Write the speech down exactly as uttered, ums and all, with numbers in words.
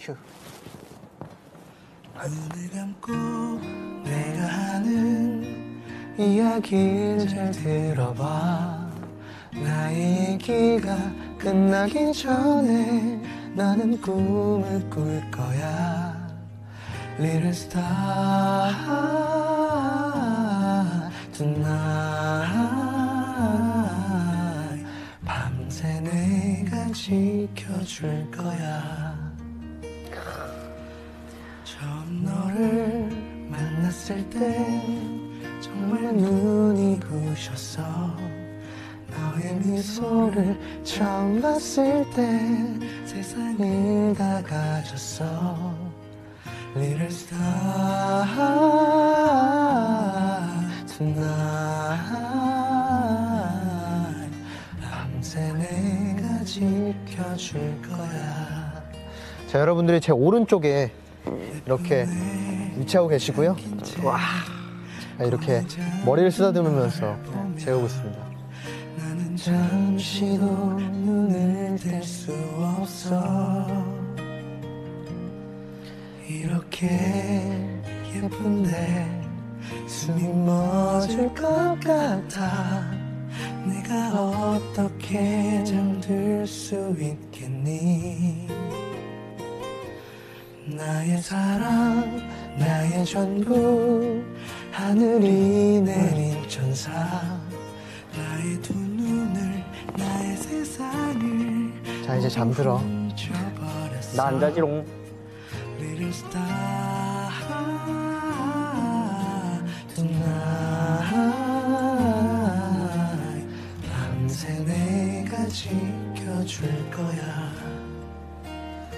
큐. 눈을 감고 내가 하는 이야기를 잘 들어봐. 나의 얘기가 끝나기 전에 나는 꿈을 꿀 거야. Little star tonight. 밤새 내가 지켜줄 거야. 처음 너를 만났을 때 정말 눈이 부셨어. 너의 미소를 처음 봤을 때 세상을 다 가졌어. Little star tonight. 밤새 내가 지켜줄 거야. 자, 여러분들이 제 오른쪽에 이렇게 위치하고 계시고요. 와, 이렇게 머리를 쓰다듬으면서 재우고 있습니다. 나는 잠시도 눈을 뗄 수 없어. 이렇게 예쁜데 숨이 멎을 것 같아. 내가 어떻게 잠들 수 있겠니. 나의 사랑, 나의 전부, 하늘이 내린 천사. 나의 두 눈을, 나의 세상을 자, 이제 잠들어. 나 안 자지롱. Little star tonight. 밤새 내가 지켜줄 거야.